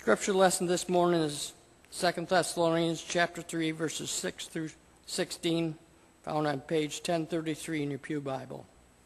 Scripture lesson this morning is 2 Thessalonians chapter 3, verses 6 through 16, found on page 1033 in your Pew Bible.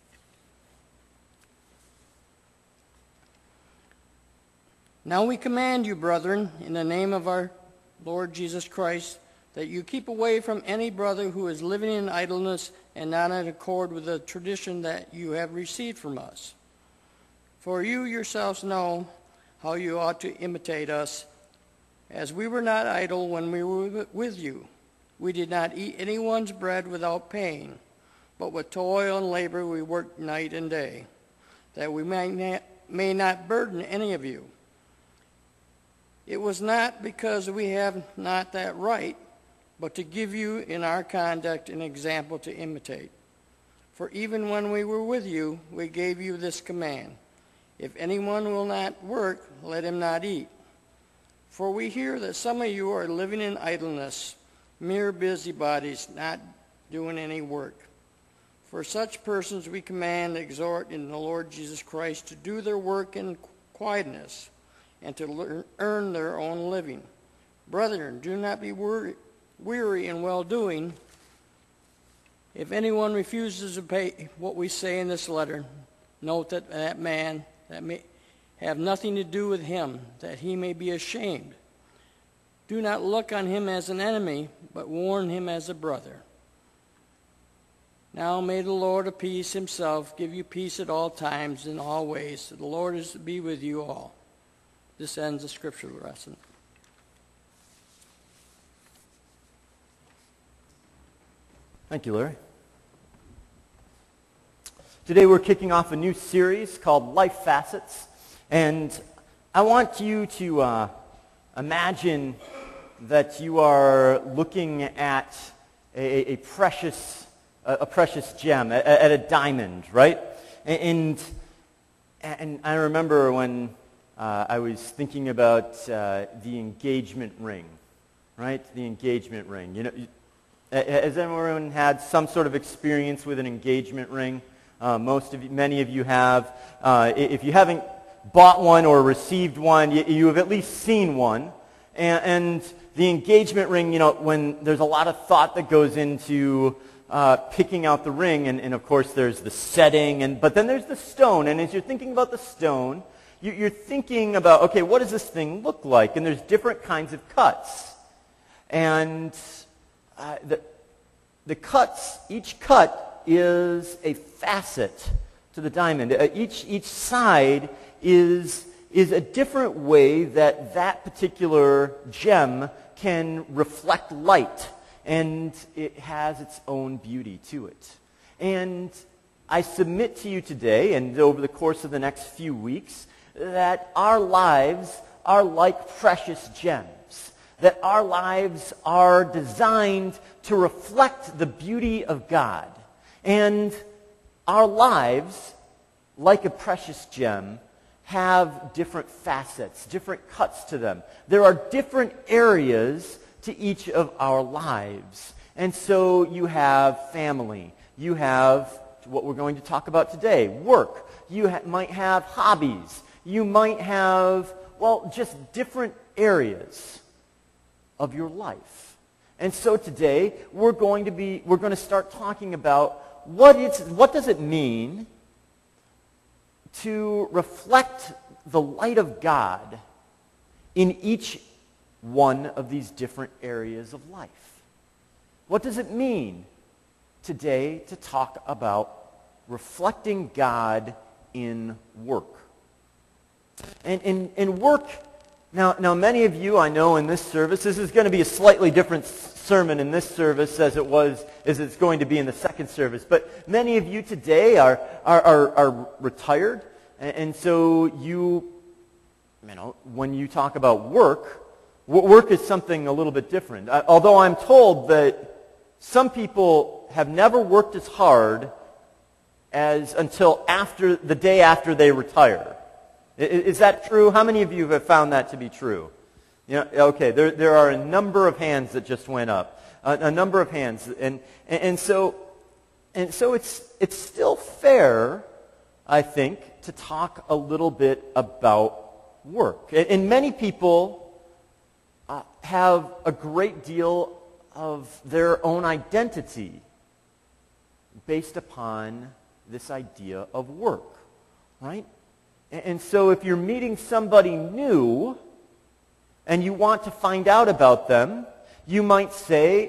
Now we command you, brethren, in the name of our Lord Jesus Christ, that you keep away from any brother who is living in idleness and not in accord with the tradition that you have received from us. For you yourselves know how you ought to imitate us, as we were not idle when we were with you. We did not eat anyone's bread without paying, but with toil and labor we worked night and day, that we may not burden any of you. It was not because we have not that right, but to give you in our conduct an example to imitate. For even when we were with you, we gave you this command: if anyone will not work, let him not eat. For we hear that some of you are living in idleness, mere busybodies, not doing any work. For such persons we command, exhort in the Lord Jesus Christ to do their work in quietness and to earn their own living. Brethren, do not be weary in well-doing. If anyone refuses to pay what we say in this letter, note that man that may have nothing to do with him, that he may be ashamed. Do not look on him as an enemy, but warn him as a brother. Now may the Lord of peace himself give you peace at all times in all ways. The Lord is to be with you all. This ends the scripture lesson. Thank you, Larry. Today we're kicking off a new series called Life Facets, and I want you to imagine that you are looking at a precious gem, at a diamond, right? And I remember when I was thinking about the engagement ring, right? The engagement ring. You know, has everyone had some sort of experience with an engagement ring? Many of you have. If you haven't bought one or received one, you have at least seen one. And the engagement ring, you know, when there's a lot of thought that goes into picking out the ring, and of course there's the setting, but then there's the stone. And as you're thinking about the stone, you're thinking about, okay, what does this thing look like? And there's different kinds of cuts. And the cuts, each cut is a facet to the diamond. Each side is a different way that particular gem can reflect light, and it has its own beauty to it. And I submit to you today, and over the course of the next few weeks, that our lives are like precious gems, that our lives are designed to reflect the beauty of God. And our lives, like a precious gem, have different facets, different cuts to them. There are different areas to each of our lives. And so you have family. You have what we're going to talk about today, work. You might have hobbies. You might have, just different areas of your life. And so today we're going to start talking about what does it mean to reflect the light of God in each one of these different areas of life? What does it mean today to talk about reflecting God in work? And work, now many of you I know in this service, this is going to be a slightly different sermon in this service as it's going to be in the second service. But many of you today are retired, and so when you talk about work is something a little bit different. Although I'm told that some people have never worked as hard as until after the day after they retire. Is that true? How many of you have found that to be true? Okay, there are a number of hands that just went up. A number of hands. And so it's still fair, I think, to talk a little bit about work. And many people have a great deal of their own identity based upon this idea of work, right? And so if you're meeting somebody new and you want to find out about them, you might say,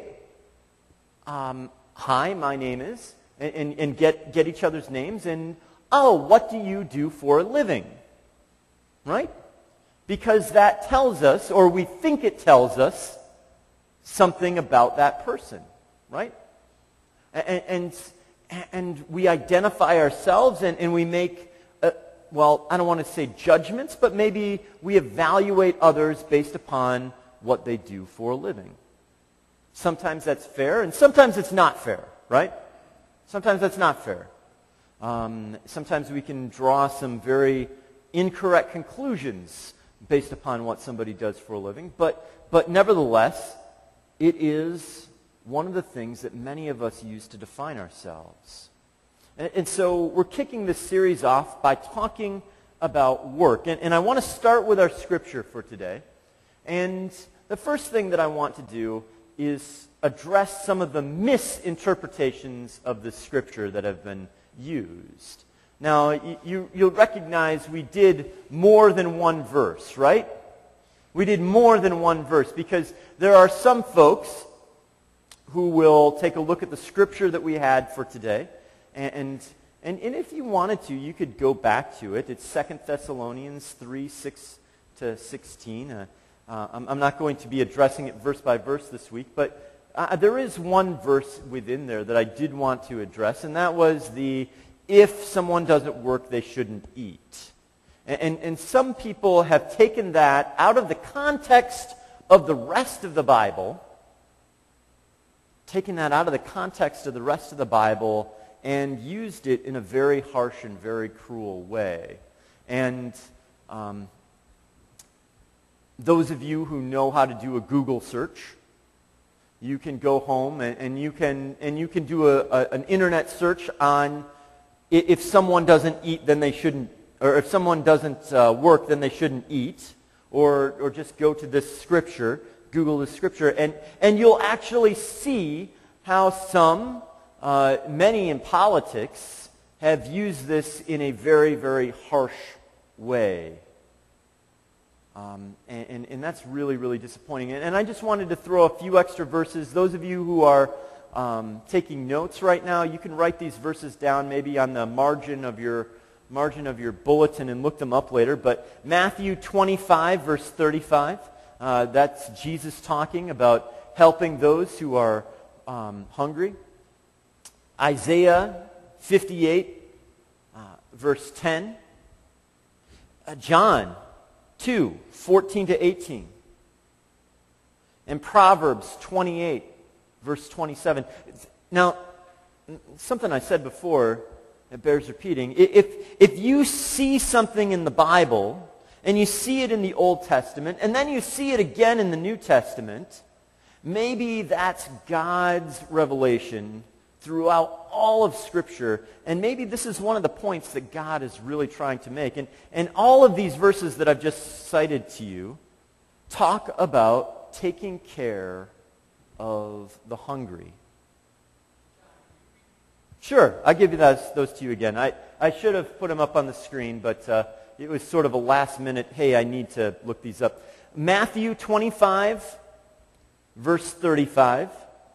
hi, my name is, and get each other's names, and, oh, what do you do for a living? Right? Because that tells us, or we think it tells us, something about that person, right? And we identify ourselves, and we make, well, I don't want to say judgments, but maybe we evaluate others based upon what they do for a living. Sometimes that's fair, and sometimes it's not fair, right? Sometimes that's not fair. Sometimes we can draw some very incorrect conclusions based upon what somebody does for a living, but nevertheless, it is one of the things that many of us use to define ourselves. And so we're kicking this series off by talking about work. And I want to start with our scripture for today. And the first thing that I want to do is address some of the misinterpretations of the scripture that have been used. Now, you'll recognize we did more than one verse, right? We did more than one verse because there are some folks who will take a look at the scripture that we had for today. And if you wanted to, you could go back to it. It's 2 Thessalonians 3, 6 to 16. I'm not going to be addressing it verse by verse this week, but there is one verse within there that I did want to address, and that was the, if someone doesn't work, they shouldn't eat. And some people have taken that out of the context of the rest of the Bible, and used it in a very harsh and very cruel way. And those of you who know how to do a Google search, you can go home and you can do an internet search on if someone doesn't eat, then they shouldn't, or if someone doesn't work, then they shouldn't eat, or just go to this scripture, Google this scripture, and you'll actually see how many in politics have used this in a very, very harsh way. And that's really, really disappointing. And I just wanted to throw a few extra verses. Those of you who are taking notes right now, you can write these verses down maybe on the margin of your bulletin and look them up later. But Matthew 25, verse 35, that's Jesus talking about helping those who are hungry. Isaiah 58, verse 10. John 2, 14 to 18. And Proverbs 28, verse 27. Now, something I said before that bears repeating. If you see something in the Bible, and you see it in the Old Testament, and then you see it again in the New Testament, maybe that's God's revelation throughout all of Scripture, and maybe this is one of the points that God is really trying to make. And all of these verses that I've just cited to you talk about taking care of the hungry. Sure, I'll give you those to you again. I should have put them up on the screen, but it was sort of a last minute, hey, I need to look these up. Matthew 25, verse 35.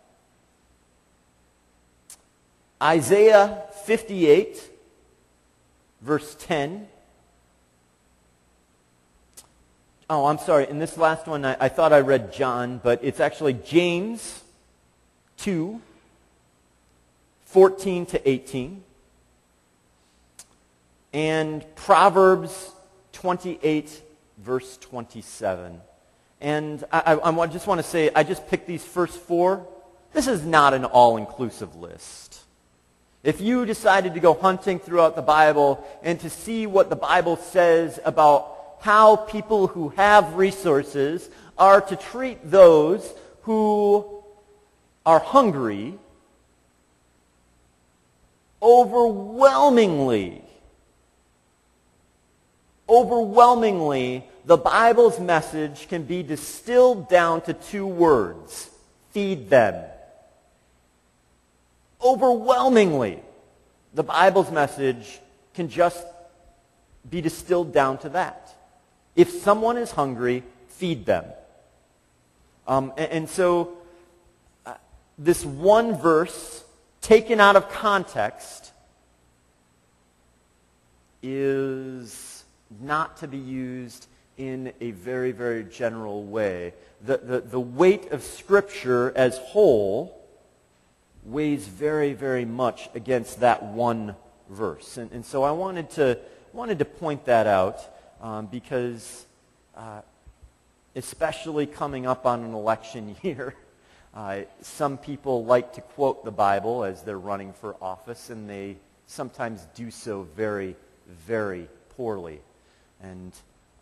Isaiah 58, verse 10. Oh, I'm sorry. In this last one, I thought I read John, but it's actually James 2, 14 to 18. And Proverbs 28, verse 27. And I just want to say, I just picked these first four. This is not an all-inclusive list. If you decided to go hunting throughout the Bible and to see what the Bible says about how people who have resources are to treat those who are hungry, overwhelmingly, overwhelmingly, the Bible's message can be distilled down to 2 words: feed them. Overwhelmingly, the Bible's message can just be distilled down to that. If someone is hungry, feed them. And so, this one verse, taken out of context, is not to be used in a very, very general way. The weight of Scripture as whole weighs very, very much against that one verse. And so I wanted to point that out because especially coming up on an election year, some people like to quote the Bible as they're running for office, and they sometimes do so very, very poorly. And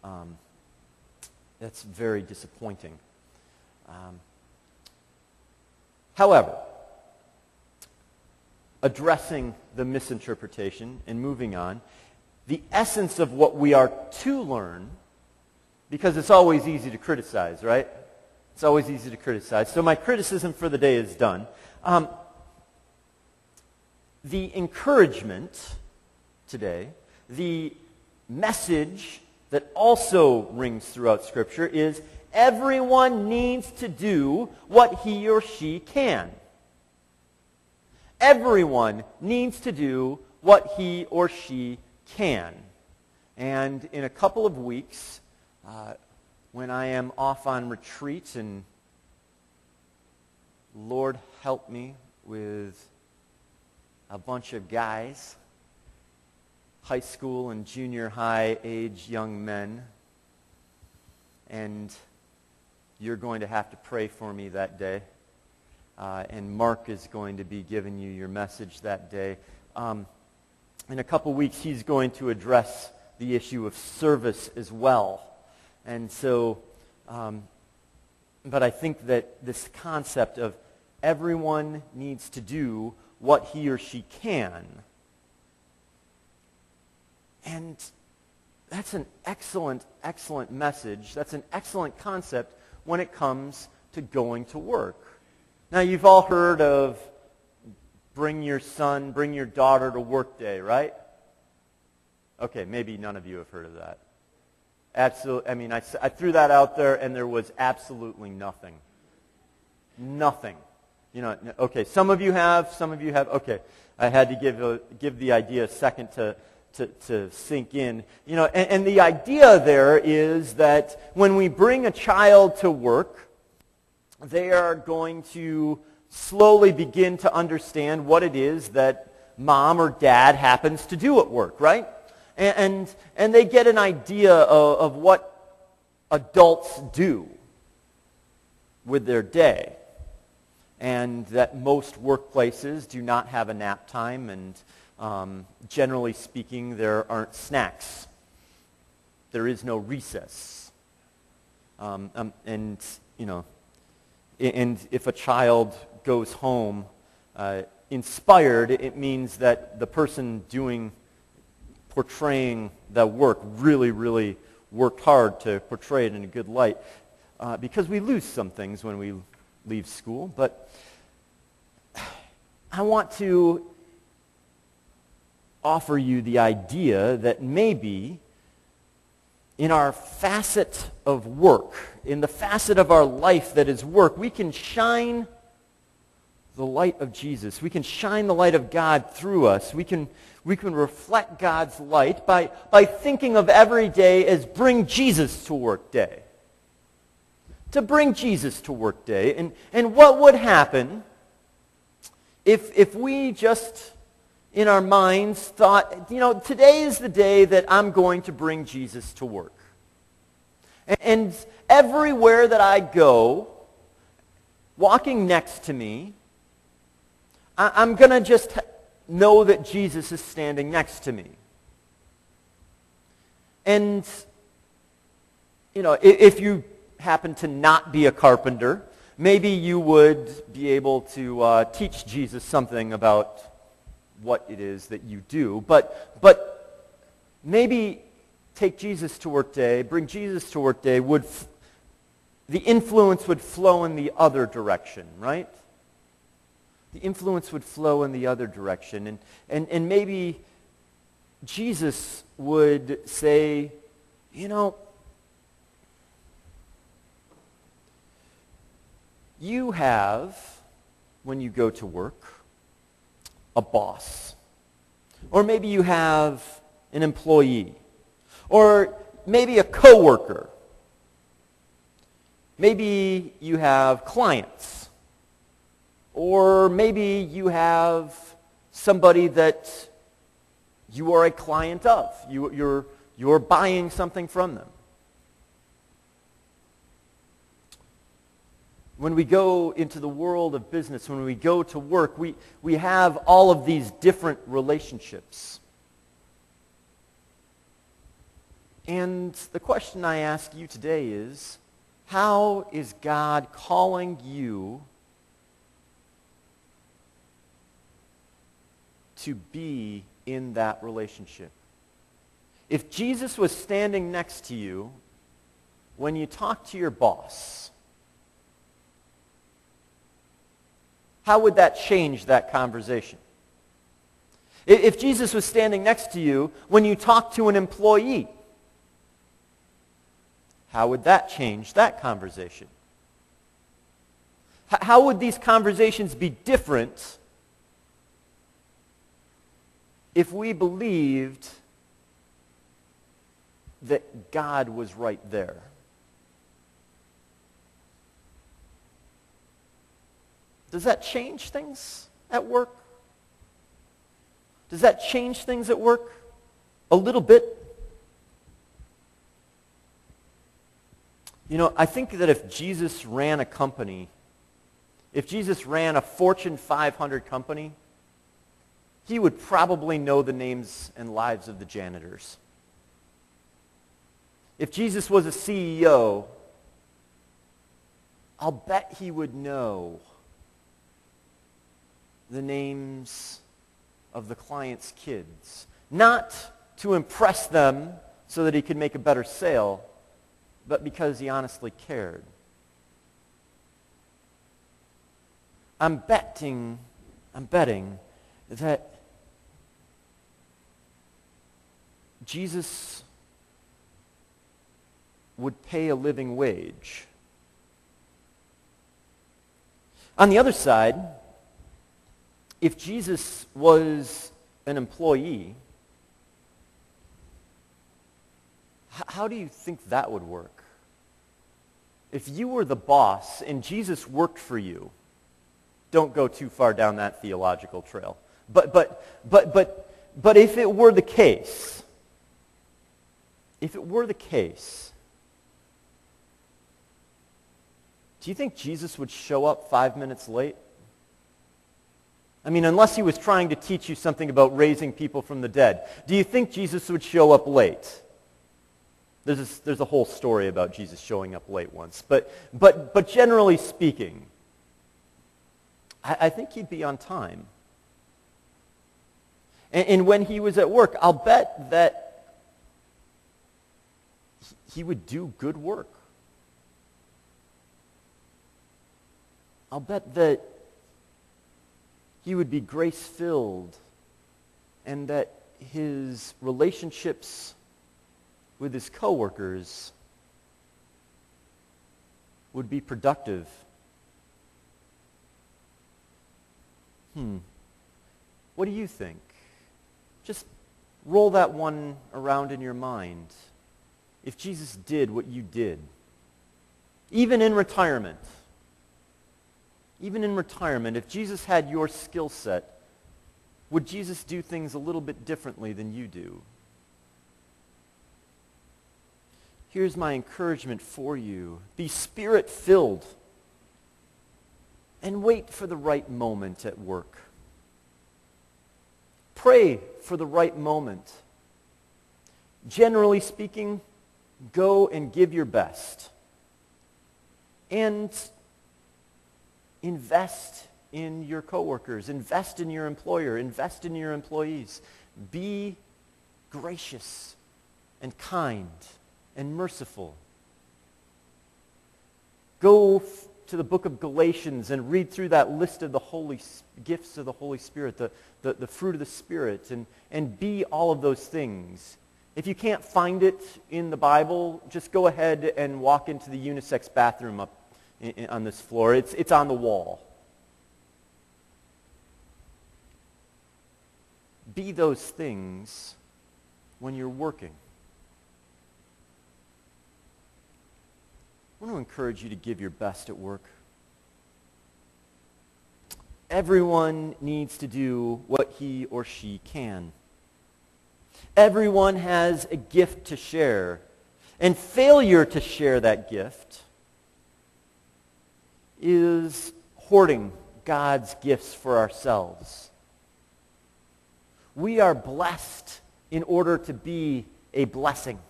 that's very disappointing. However, addressing the misinterpretation and moving on, the essence of what we are to learn, because it's always easy to criticize, right? It's always easy to criticize. So my criticism for the day is done. The encouragement today, the message that also rings throughout Scripture is everyone needs to do what he or she can. Everyone needs to do what he or she can. And in a couple of weeks, when I am off on retreat, and Lord help me with a bunch of guys, high school and junior high age young men, and you're going to have to pray for me that day. And Mark is going to be giving you your message that day. In a couple weeks, he's going to address the issue of service as well. And so, but I think that this concept of everyone needs to do what he or she can, and that's an excellent, excellent message. That's an excellent concept when it comes to going to work. Now, you've all heard of bring your son, bring your daughter to work day, right? Okay, maybe none of you have heard of that. Absolutely. I mean, I threw that out there, and there was absolutely nothing. Nothing. You know, okay, some of you have, okay. I had to give the idea a second to sink in. You know, and the idea there is that when we bring a child to work, they are going to slowly begin to understand what it is that mom or dad happens to do at work, right? And they get an idea of what adults do with their day. And that most workplaces do not have a nap time, and generally speaking, there aren't snacks. There is no recess. And, you know, and if a child goes home inspired, it means that the person portraying that work really, really worked hard to portray it in a good light. Because we lose some things when we leave school. But I want to offer you the idea that maybe in our facet of work, in the facet of our life that is work, we can shine the light of Jesus. We can shine the light of God through us. We can reflect God's light by thinking of every day as bring Jesus to work day. To bring Jesus to work day. And what would happen if we just in our minds thought, you know, today is the day that I'm going to bring Jesus to work. And everywhere that I go, walking next to me, I'm going to just know that Jesus is standing next to me. And, you know, if you happen to not be a carpenter, maybe you would be able to teach Jesus something about what it is that you do. But maybe take Jesus to work day, bring Jesus to work day, the influence would flow in the other direction, right? The influence would flow in the other direction. And maybe Jesus would say, you know, you have, when you go to work, a boss. Or maybe you have an employee. Or maybe a coworker. Maybe you have clients. Or maybe you have somebody that you are a client of. You're buying something from them. When we go into the world of business, when we go to work, we have all of these different relationships. And the question I ask you today is, how is God calling you to be in that relationship? If Jesus was standing next to you when you talk to your boss, how would that change that conversation? If Jesus was standing next to you when you talk to an employee, how would that change that conversation? How would these conversations be different if we believed that God was right there? Does that change things at work? Does that change things at work? A little bit. You know, I think that if Jesus ran a company, if Jesus ran a Fortune 500 company, he would probably know the names and lives of the janitors. If Jesus was a CEO, I'll bet he would know the names of the client's kids. Not to impress them so that he could make a better sale, but because he honestly cared. I'm betting that Jesus would pay a living wage. On the other side, if Jesus was an employee, how do you think that would work? If you were the boss and Jesus worked for you, don't go too far down that theological trail. But if it were the case, do you think Jesus would show up 5 minutes late? I mean, unless he was trying to teach you something about raising people from the dead, do you think Jesus would show up late? There's a whole story about Jesus showing up late once. But generally speaking, I think he'd be on time. And when he was at work, I'll bet that he would do good work. I'll bet that he would be grace-filled and that his relationships with his coworkers would be productive. What do you think? Just roll that one around in your mind. If Jesus did what you did, even in retirement, if Jesus had your skill set, would Jesus do things a little bit differently than you do? Here's my encouragement for you. Be Spirit-filled and wait for the right moment at work. Pray for the right moment. Generally speaking, go and give your best. And invest in your coworkers. Invest in your employer. Invest in your employees. Be gracious and kind and merciful. Go to the book of Galatians and read through that list of the gifts of the Holy Spirit, the fruit of the Spirit, and be all of those things. If you can't find it in the Bible, just go ahead and walk into the unisex bathroom up on this floor. It's on the wall. Be those things when you're working. I want to encourage you to give your best at work. Everyone needs to do what he or she can. Everyone has a gift to share, and failure to share that gift is hoarding God's gifts for ourselves. We are blessed in order to be a blessing.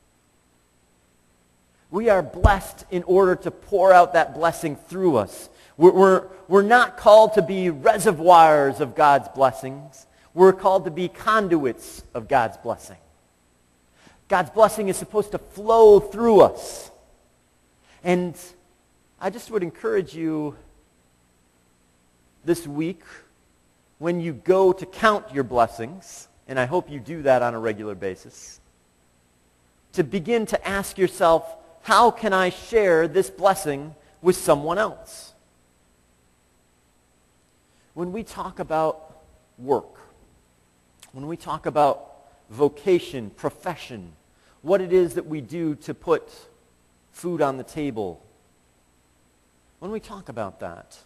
We are blessed in order to pour out that blessing through us. We're not called to be reservoirs of God's blessings. We're called to be conduits of God's blessing. God's blessing is supposed to flow through us. And I just would encourage you this week, when you go to count your blessings, and I hope you do that on a regular basis, to begin to ask yourself, how can I share this blessing with someone else? When we talk about work, when we talk about vocation, profession, what it is that we do to put food on the table, when we talk about that,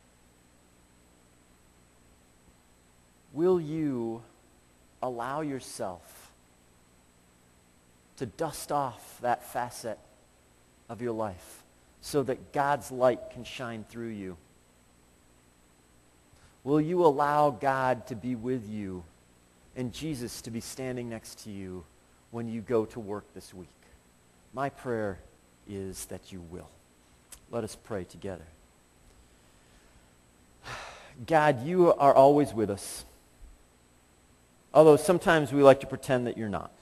will you allow yourself to dust off that facet of your life so that God's light can shine through you? Will you allow God to be with you and Jesus to be standing next to you when you go to work this week? My prayer is that you will. Let us pray together. God, you are always with us, although sometimes we like to pretend that you're not.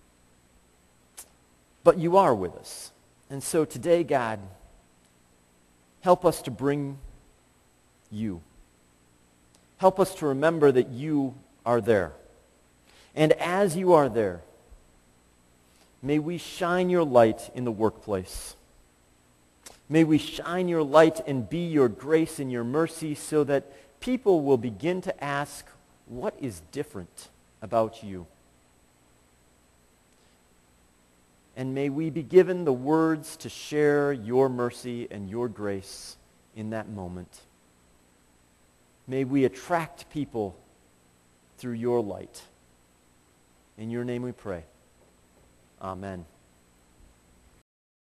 But you are with us. And so today, God, help us to bring you. Help us to remember that you are there. And as you are there, may we shine your light in the workplace. May we shine your light and be your grace and your mercy so that people will begin to ask, what is different about you? And may we be given the words to share your mercy and your grace in that moment. May we attract people through your light. In your name we pray. Amen.